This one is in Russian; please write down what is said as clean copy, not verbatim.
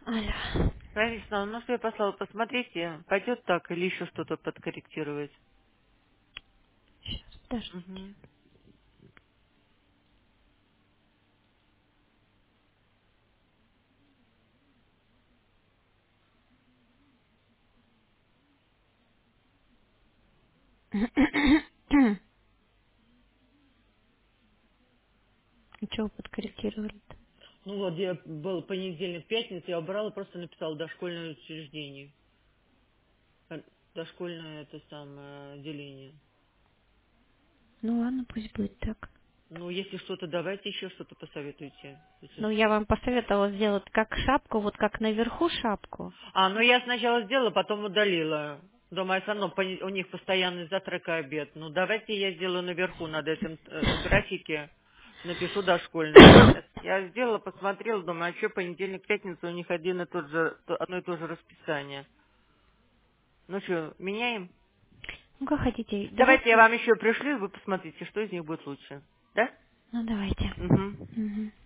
Алло. Конечно, ну что я послала, посмотрите, пойдет так или еще что-то подкорректировать. Сейчас, подождите. Угу. Ничего подкорректировали-то? Ну вот, где был понедельник, пятница, я убрала, просто написала дошкольное учреждение. Дошкольное это самое отделение. Ну ладно, пусть будет так. Ну, если что-то, давайте еще что-то посоветуйте. Ну, я вам посоветовала сделать как шапку, вот как наверху шапку. Ну я сначала сделала, потом удалила. Думаю, все равно у них постоянный завтрак и обед. Ну, давайте я сделаю наверху над этим графике. Напишу дошкольное. Я сделала, посмотрела, думаю, а что понедельник, пятница у них одно и то же расписание. Ну что, меняем? Ну, как хотите. Давайте я Давайте. вам еще пришлю, и вы посмотрите, что из них будет лучше. Да? Ну, давайте. Угу. Мгм.